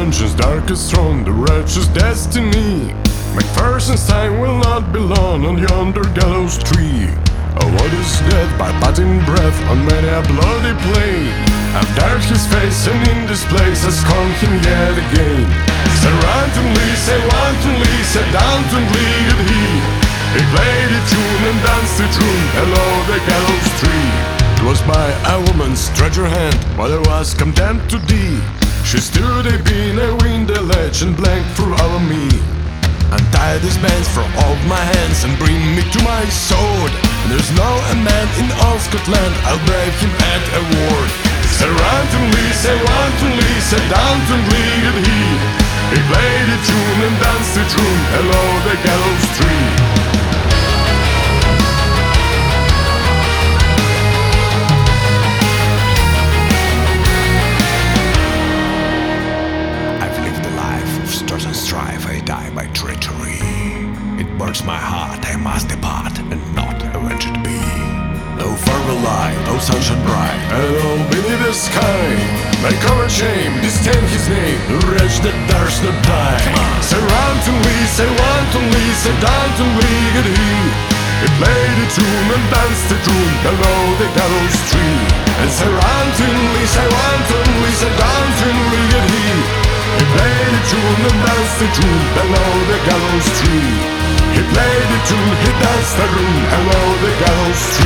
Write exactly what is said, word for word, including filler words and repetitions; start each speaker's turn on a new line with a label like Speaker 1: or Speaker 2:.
Speaker 1: vengeance darkest throne, the wretch's destiny. Macpherson's time will not be long on yonder gallows tree. Oh, what is death by parting breath on many a bloody plain? I've dared his face, and in this place I scorn him yet again. Say wantonly, say wantonly, say downtonly did he. He played a tune and danced the tune below the gallows tree. It was by a woman's treasure hand while I was condemned to die. She stood a beam, a wind, a ledge, and blank for all of me. Untie these bands from off my hands and bring me to my sword. There's no a man in all Scotland, I'll brave him at a word. Say wantonly, say wantonly, say downtonly did he. He played a tune and danced the tune below the gallows tree. Strife, I die by treachery. It burns my heart, I must depart, and not avenged be. No further light, no sunshine bright, alone beneath the sky. My covered shame, disdain his name, the wretch that dares not die. Say wantonly, say wantonly, say downtonly did he. He played a tune and danced the tune below the gallows tree. And say wantonly, say wantonly, say downtonly did he. He played a tune and danced the tune below the gallows tree. He played a tune, he danced the tune below the gallows tree.